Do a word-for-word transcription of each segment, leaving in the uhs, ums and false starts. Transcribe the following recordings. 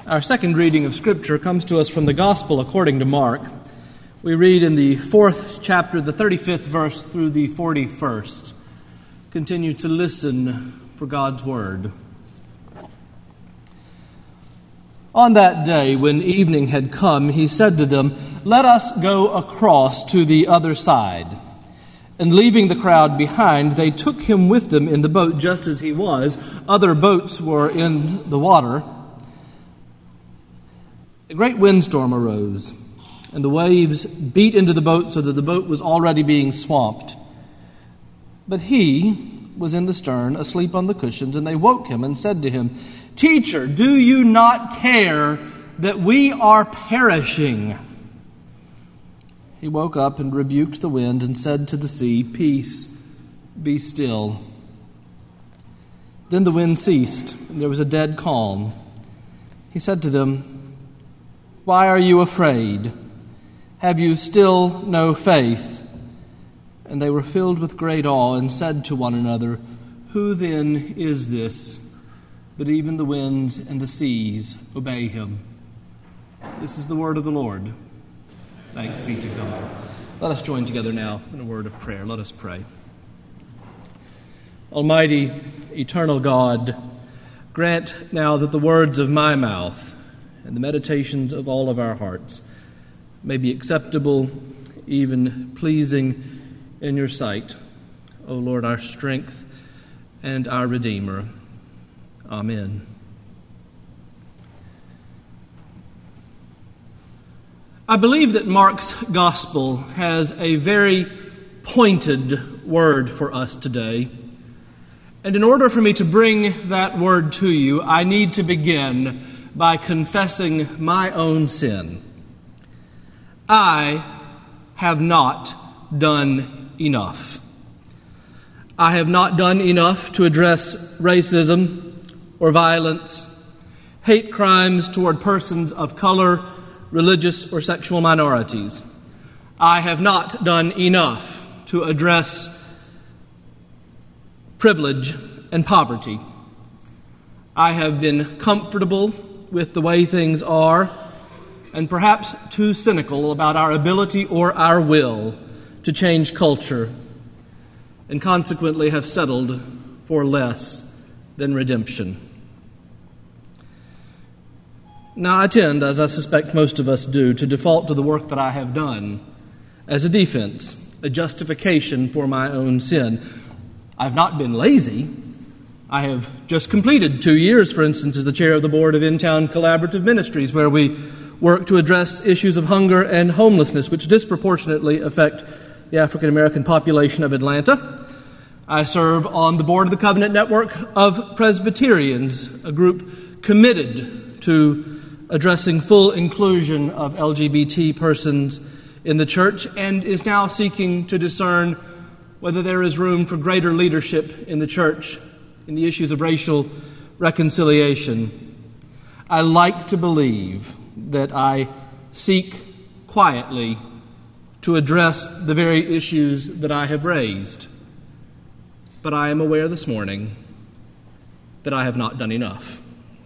Our second reading of Scripture comes to us from the Gospel according to Mark. We read in the fourth chapter, the thirty-fifth verse through the forty-first. Continue to listen for God's Word. On that day, when evening had come, he said to them, "Let us go across to the other side." And leaving the crowd behind, they took him with them in the boat just as he was. Other boats were in the water. A great windstorm arose, and the waves beat into the boat so that the boat was already being swamped. But he was in the stern, asleep on the cushions, and they woke him and said to him, "Teacher, do you not care that we are perishing?" He woke up and rebuked the wind and said to the sea, "Peace, be still." Then the wind ceased, and there was a dead calm. He said to them, "Why are you afraid? Have you still no faith?" And they were filled with great awe and said to one another, "Who then is this, that even the winds and the seas obey him?" This is the word of the Lord. Thanks be to God. Let us join together now in a word of prayer. Let us pray. Almighty, eternal God, grant now that the words of my mouth and the meditations of all of our hearts may be acceptable, even pleasing in your sight, O Lord, our strength and our Redeemer. Amen. I believe that Mark's gospel has a very pointed word for us today. And in order for me to bring that word to you, I need to begin by confessing my own sin. I have not done enough. I have not done enough to address racism or violence, hate crimes toward persons of color, religious or sexual minorities. I have not done enough to address privilege and poverty. I have been comfortable with the way things are and perhaps too cynical about our ability or our will to change culture, and consequently have settled for less than redemption. Now, I tend, as I suspect most of us do, to default to the work that I have done as a defense, a justification for my own sin. I've not been lazy. I have just completed two years, for instance, as the chair of the board of In-Town Collaborative Ministries, where we work to address issues of hunger and homelessness, which disproportionately affect the African American population of Atlanta. I serve on the board of the Covenant Network of Presbyterians, a group committed to addressing full inclusion of L G B T persons in the church, and is now seeking to discern whether there is room for greater leadership in the church in the issues of racial reconciliation. I like to believe that I seek quietly to address the very issues that I have raised. But I am aware this morning that I have not done enough.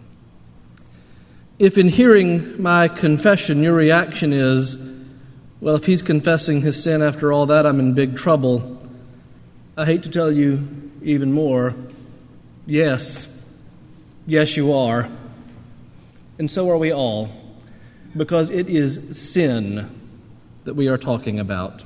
If in hearing my confession your reaction is, well, if he's confessing his sin after all that, I'm in big trouble, I hate to tell you even more, yes, yes you are. And so are we all, because it is sin that we are talking about.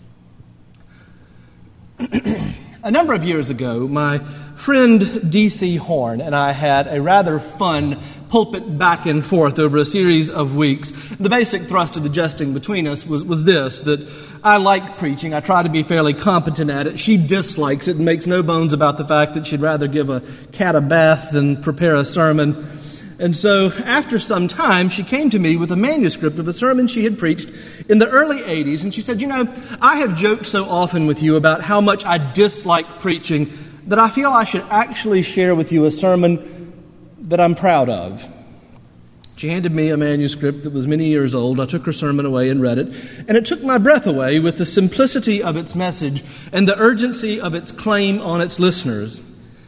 A number of years ago, my friend D C Horn and I had a rather fun pulpit back and forth over a series of weeks. The basic thrust of the jesting between us was, was this, that I like preaching. I try to be fairly competent at it. She dislikes it and makes no bones about the fact that she'd rather give a cat a bath than prepare a sermon. And so after some time, she came to me with a manuscript of a sermon she had preached in the early eighties. And she said, "You know, I have joked so often with you about how much I dislike preaching that I feel I should actually share with you a sermon that I'm proud of." She handed me a manuscript that was many years old. I took her sermon away and read it. And it took my breath away with the simplicity of its message and the urgency of its claim on its listeners.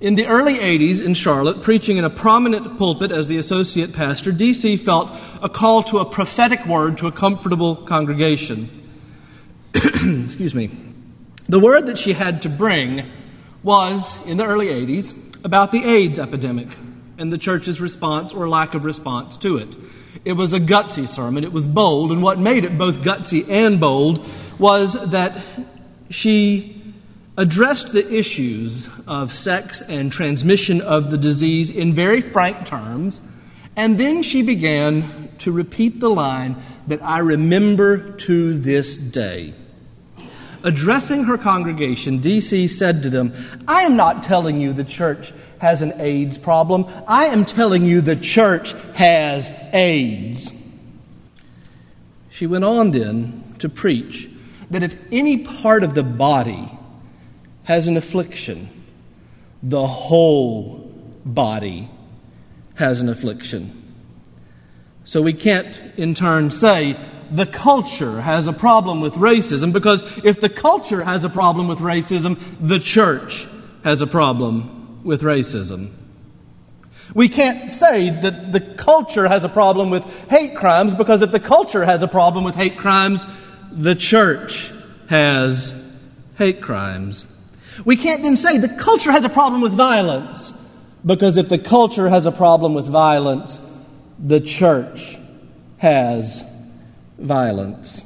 In the early eighties in Charlotte, preaching in a prominent pulpit as the associate pastor, D C felt a call to a prophetic word to a comfortable congregation. Excuse me. The word that she had to bring was, in the early eighties, about the AIDS epidemic and the church's response or lack of response to it. It was a gutsy sermon. It was bold, and what made it both gutsy and bold was that she addressed the issues of sex and transmission of the disease in very frank terms, and then she began to repeat the line that I remember to this day. Addressing her congregation, D C said to them, I am not telling you the church has an AIDS problem. I am telling you the church has AIDS. She went on then to preach that if any part of the body has an affliction, the whole body has an affliction. So we can't in turn say the culture has a problem with racism, because if the culture has a problem with racism, the church has a problem with racism. We can't say that the culture has a problem with hate crimes, because if the culture has a problem with hate crimes, the church has hate crimes. We can't then say the culture has a problem with violence, because if the culture has a problem with violence, the church has violence.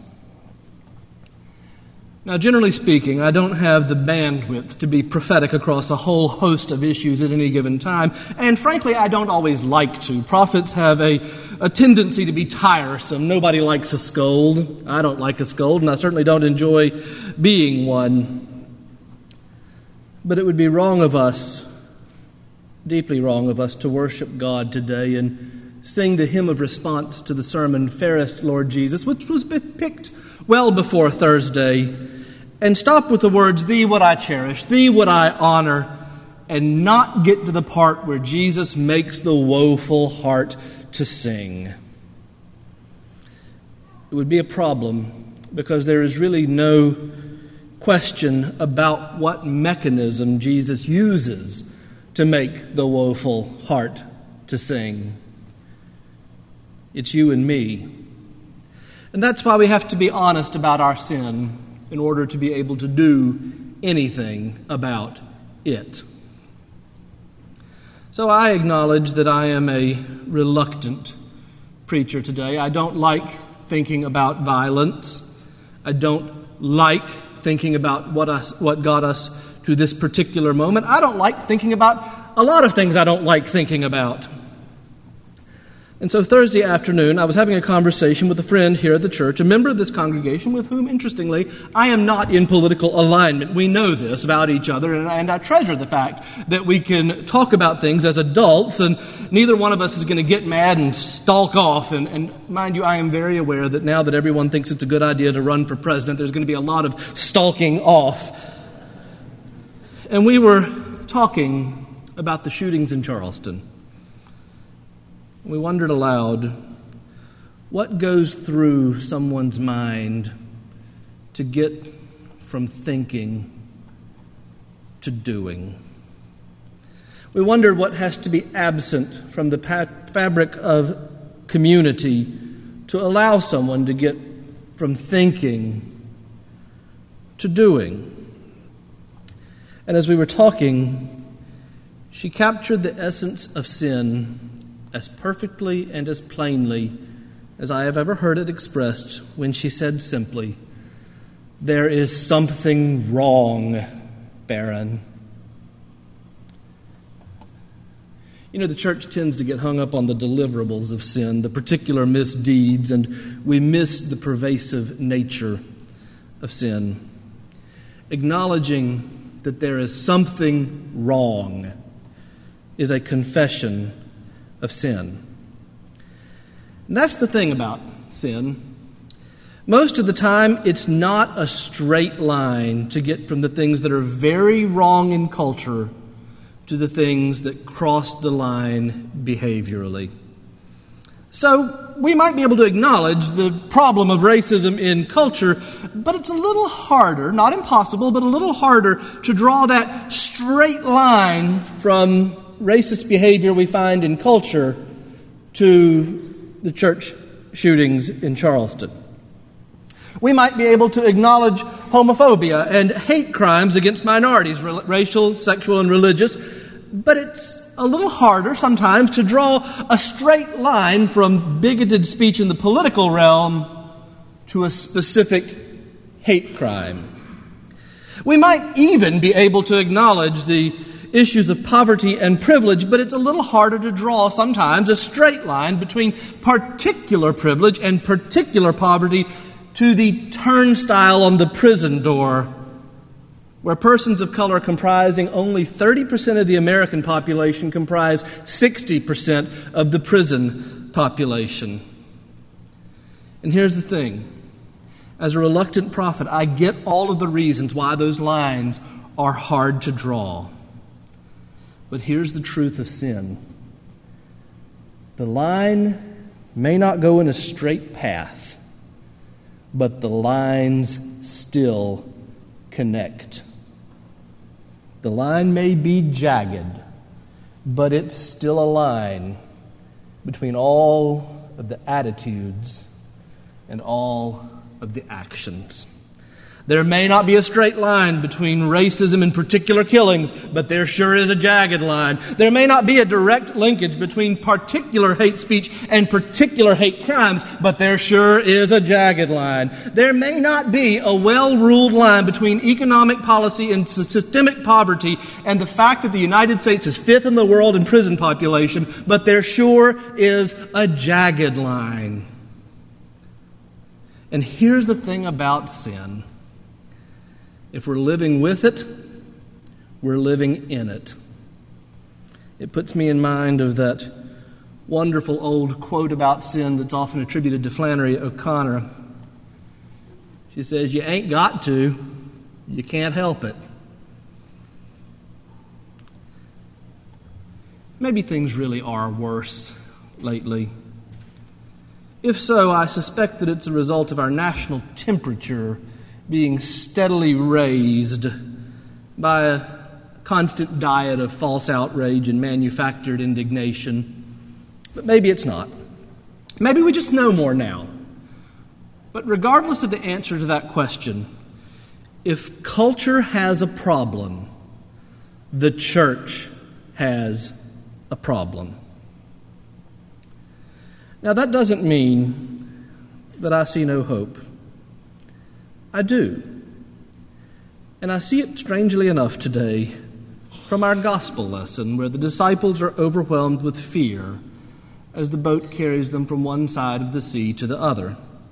Now, generally speaking, I don't have the bandwidth to be prophetic across a whole host of issues at any given time, and frankly, I don't always like to. Prophets have a, a tendency to be tiresome. Nobody likes a scold. I don't like a scold, and I certainly don't enjoy being one. But it would be wrong of us, deeply wrong of us, to worship God today and sing the hymn of response to the sermon, Fairest Lord Jesus, which was picked well before Thursday, and stop with the words, Thee would I cherish, Thee would I honor, and not get to the part where Jesus makes the woeful heart to sing. It would be a problem, because there is really no question about what mechanism Jesus uses to make the woeful heart to sing. It's you and me. And that's why we have to be honest about our sin in order to be able to do anything about it. So I acknowledge that I am a reluctant preacher today. I don't like thinking about violence. I don't like thinking about what us, what got us to this particular moment. I don't like thinking about a lot of things I don't like thinking about. And so Thursday afternoon, I was having a conversation with a friend here at the church, a member of this congregation with whom, interestingly, I am not in political alignment. We know this about each other, and, and I treasure the fact that we can talk about things as adults, and neither one of us is going to get mad and stalk off. And, and mind you, I am very aware that now that everyone thinks it's a good idea to run for president, there's going to be a lot of stalking off. And we were talking about the shootings in Charleston. We wondered aloud, what goes through someone's mind to get from thinking to doing? We wondered what has to be absent from the pat- fabric of community to allow someone to get from thinking to doing. And as we were talking, she captured the essence of sin as perfectly and as plainly as I have ever heard it expressed when she said simply, there is something wrong, Baron. You know, the church tends to get hung up on the deliverables of sin, the particular misdeeds, and we miss the pervasive nature of sin. Acknowledging that there is something wrong is a confession of sin. And that's the thing about sin. Most of the time, it's not a straight line to get from the things that are very wrong in culture to the things that cross the line behaviorally. So we might be able to acknowledge the problem of racism in culture, but it's a little harder, not impossible, but a little harder to draw that straight line from racist behavior we find in culture to the church shootings in Charleston. We might be able to acknowledge homophobia and hate crimes against minorities, racial, sexual, and religious, but it's a little harder sometimes to draw a straight line from bigoted speech in the political realm to a specific hate crime. We might even be able to acknowledge the issues of poverty and privilege, but it's a little harder to draw sometimes a straight line between particular privilege and particular poverty to the turnstile on the prison door, where persons of color comprising only thirty percent of the American population comprise sixty percent of the prison population. And here's the thing. As a reluctant prophet, I get all of the reasons why those lines are hard to draw. But here's the truth of sin. The line may not go in a straight path, but the lines still connect. The line may be jagged, but it's still a line between all of the attitudes and all of the actions. There may not be a straight line between racism and particular killings, but there sure is a jagged line. There may not be a direct linkage between particular hate speech and particular hate crimes, but there sure is a jagged line. There may not be a well-ruled line between economic policy and systemic poverty and the fact that the United States is fifth in the world in prison population, but there sure is a jagged line. And here's the thing about sin. If we're living with it, we're living in it. It puts me in mind of that wonderful old quote about sin that's often attributed to Flannery O'Connor. She says, "You ain't got to, you can't help it." Maybe things really are worse lately. If so, I suspect that it's a result of our national temperature being steadily raised by a constant diet of false outrage and manufactured indignation. But maybe it's not. Maybe we just know more now. But regardless of the answer to that question, if culture has a problem, the church has a problem. Now, that doesn't mean that I see no hope. I do. And I see it, strangely enough, today from our gospel lesson, where the disciples are overwhelmed with fear as the boat carries them from one side of the sea to the other.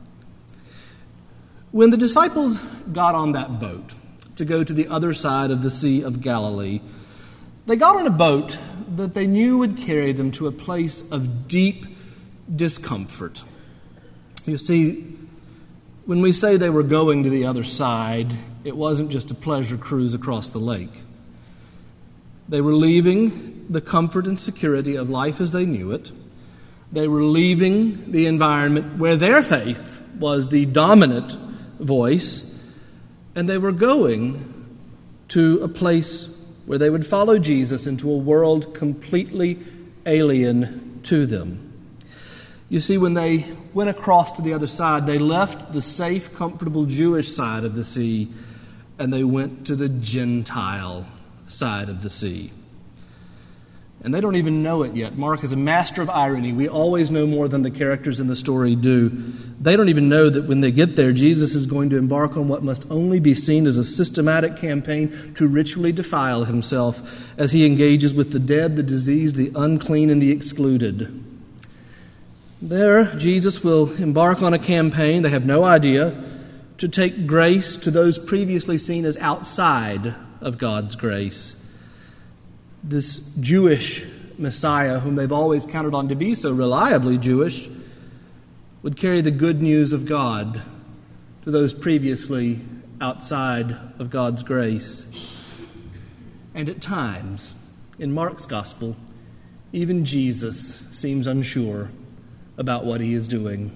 When the disciples got on that boat to go to the other side of the Sea of Galilee, they got on a boat that they knew would carry them to a place of deep discomfort. You see, when we say they were going to the other side, it wasn't just a pleasure cruise across the lake. They were leaving the comfort and security of life as they knew it. They were leaving the environment where their faith was the dominant voice, and they were going to a place where they would follow Jesus into a world completely alien to them. You see, when they went across to the other side, they left the safe, comfortable Jewish side of the sea, and they went to the Gentile side of the sea. And they don't even know it yet. Mark is a master of irony. We always know more than the characters in the story do. They don't even know that when they get there, Jesus is going to embark on what must only be seen as a systematic campaign to ritually defile himself as he engages with the dead, the diseased, the unclean, and the excluded. There, Jesus will embark on a campaign, they have no idea, to take grace to those previously seen as outside of God's grace. This Jewish Messiah, whom they've always counted on to be so reliably Jewish, would carry the good news of God to those previously outside of God's grace. And at times, in Mark's gospel, even Jesus seems unsure about what he is doing.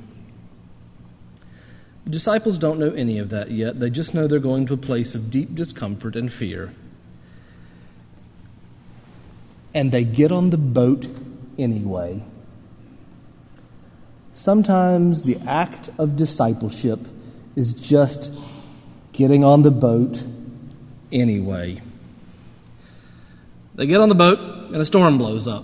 The disciples don't know any of that yet. They just know they're going to a place of deep discomfort and fear. And they get on the boat anyway. Sometimes the act of discipleship is just getting on the boat anyway. They get on the boat and a storm blows up.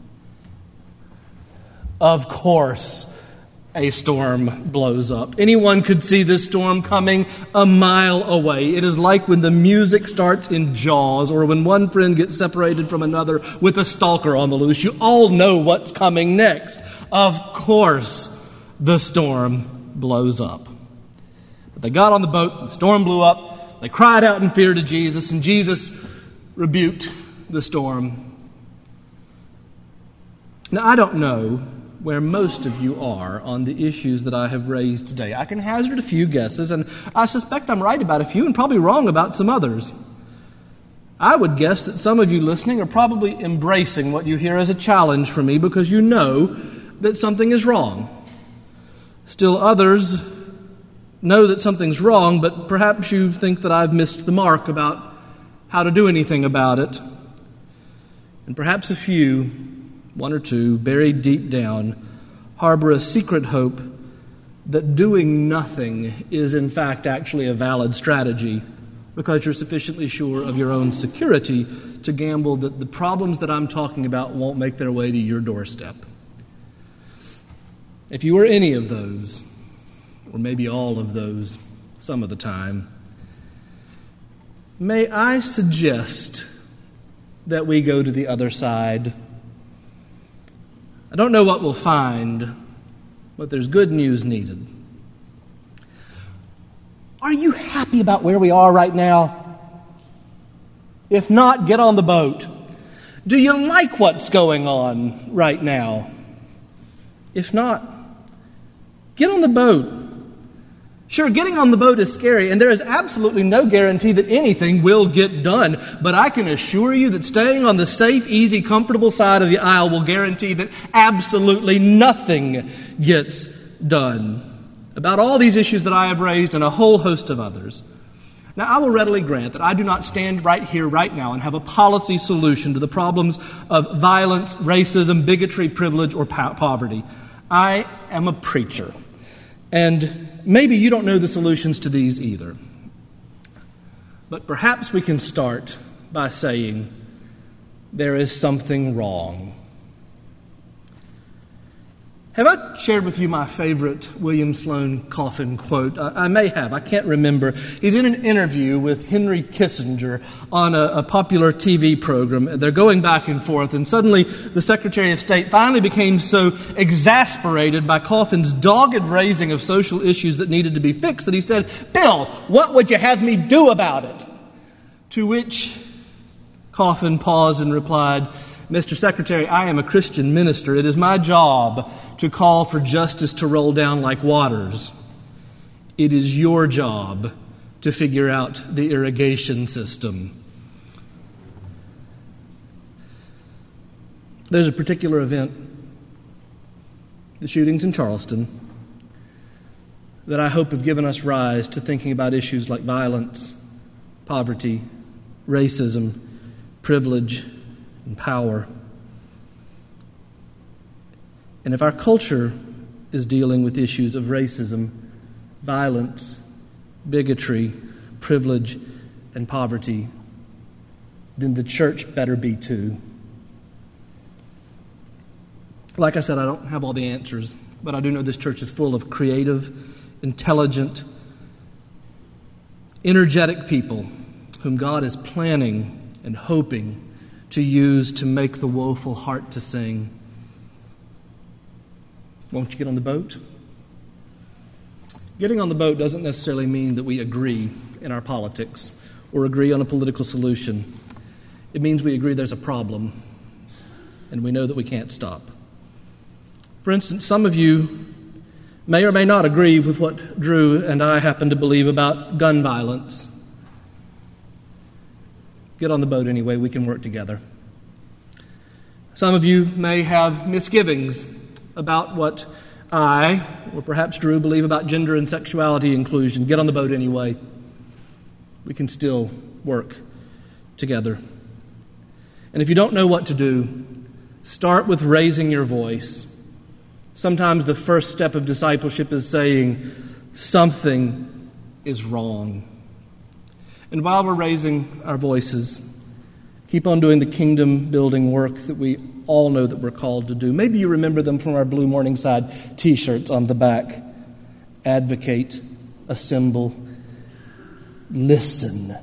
Of course, a storm blows up. Anyone could see this storm coming a mile away. It is like when the music starts in Jaws, or when one friend gets separated from another with a stalker on the loose. You all know what's coming next. Of course, the storm blows up. But they got on the boat, the storm blew up. They cried out in fear to Jesus, and Jesus rebuked the storm. Now, I don't know where most of you are on the issues that I have raised today. I can hazard a few guesses, and I suspect I'm right about a few and probably wrong about some others. I would guess that some of you listening are probably embracing what you hear as a challenge for me because you know that something is wrong. Still others know that something's wrong, but perhaps you think that I've missed the mark about how to do anything about it. And perhaps a few, one or two, buried deep down, harbor a secret hope that doing nothing is in fact actually a valid strategy because you're sufficiently sure of your own security to gamble that the problems that I'm talking about won't make their way to your doorstep. If you are any of those, or maybe all of those some of the time, may I suggest that we go to the other side. I don't know what we'll find, but there's good news needed. Are you happy about where we are right now? If not, get on the boat. Do you like what's going on right now? If not, get on the boat. Sure, getting on the boat is scary, and there is absolutely no guarantee that anything will get done. But I can assure you that staying on the safe, easy, comfortable side of the aisle will guarantee that absolutely nothing gets done about all these issues that I have raised and a whole host of others. Now, I will readily grant that I do not stand right here, right now, and have a policy solution to the problems of violence, racism, bigotry, privilege, or po- poverty. I am a preacher. And maybe you don't know the solutions to these either. But perhaps we can start by saying there is something wrong. Have I shared with you my favorite William Sloane Coffin quote? I, I may have. I can't remember. He's in an interview with Henry Kissinger on a, a popular T V program. They're going back and forth, and suddenly the Secretary of State finally became so exasperated by Coffin's dogged raising of social issues that needed to be fixed that he said, "Bill, what would you have me do about it?" To which Coffin paused and replied, "Mister Secretary, I am a Christian minister. It is my job to call for justice to roll down like waters. It is your job to figure out the irrigation system." There's a particular event, the shootings in Charleston, that I hope have given us rise to thinking about issues like violence, poverty, racism, privilege, and power. And if our culture is dealing with issues of racism, violence, bigotry, privilege, and poverty, then the church better be too. Like I said, I don't have all the answers, but I do know this church is full of creative, intelligent, energetic people whom God is planning and hoping to use to make the woeful heart to sing. Won't you get on the boat? Getting on the boat doesn't necessarily mean that we agree in our politics or agree on a political solution. It means we agree there's a problem and we know that we can't stop. For instance, some of you may or may not agree with what Drew and I happen to believe about gun violence. Get on the boat anyway, we can work together. Some of you may have misgivings about what I, or perhaps Drew, believe about gender and sexuality inclusion. Get on the boat anyway. We can still work together. And if you don't know what to do, start with raising your voice. Sometimes the first step of discipleship is saying, something is wrong. And while we're raising our voices, keep on doing the kingdom-building work that we all know that we're called to do. Maybe you remember them from our Blue Morningside T-shirts on the back. Advocate, assemble, listen,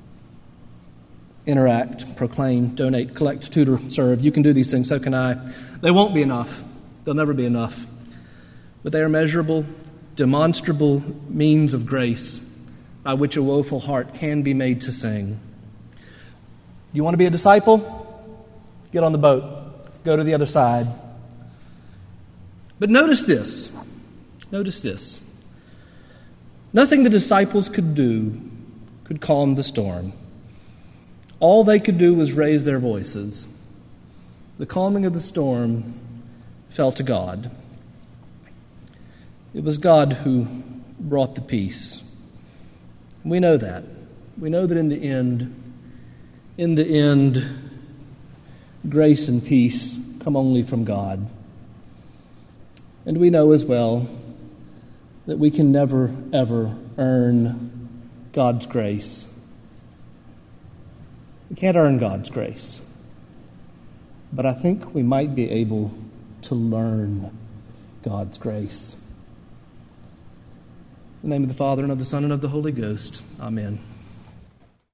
interact, proclaim, donate, collect, tutor, serve. You can do these things, so can I. They won't be enough. They'll never be enough. But they are measurable, demonstrable means of grace by which a woeful heart can be made to sing. You want to be a disciple? Get on the boat. Go to the other side. But notice this. Notice this. Nothing the disciples could do could calm the storm. All they could do was raise their voices. The calming of the storm fell to God. It was God who brought the peace. We know that. We know that in the end, in the end, grace and peace come only from God. And we know as well that we can never, ever earn God's grace. We can't earn God's grace. But I think we might be able to learn God's grace. In the name of the Father, and of the Son, and of the Holy Ghost. Amen.